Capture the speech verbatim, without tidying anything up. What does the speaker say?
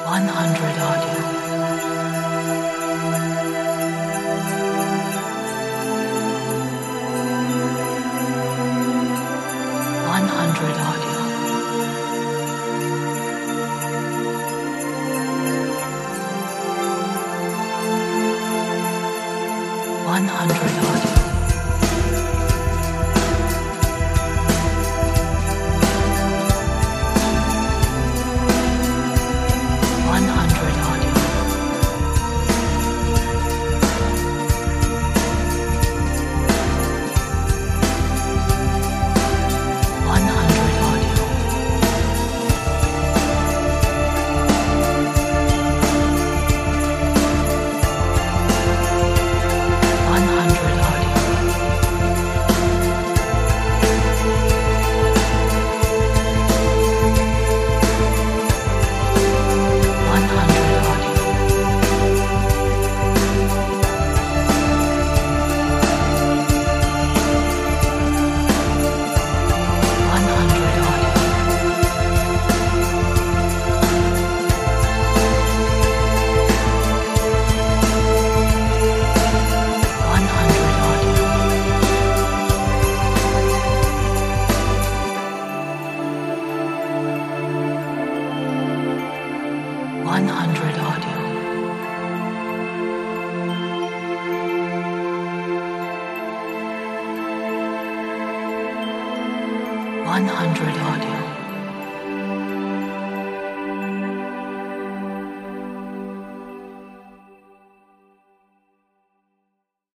one hundred audio. one hundred audio. one hundred audio. one hundred audio. one hundred audio. one hundred audio. one hundred audio. one hundred audio. one hundred audio. one hundred audio. one hundred audio.